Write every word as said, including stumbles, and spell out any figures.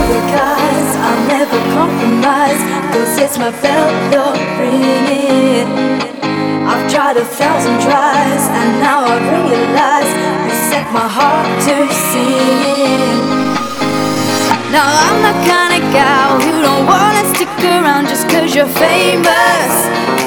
Because I'll never compromise, cause it's my belt you're bringing. I've tried a thousand tries, and now I realize you set my heart to singing. Now I'm the kind of gal who don't wanna stick around just cause you're famous.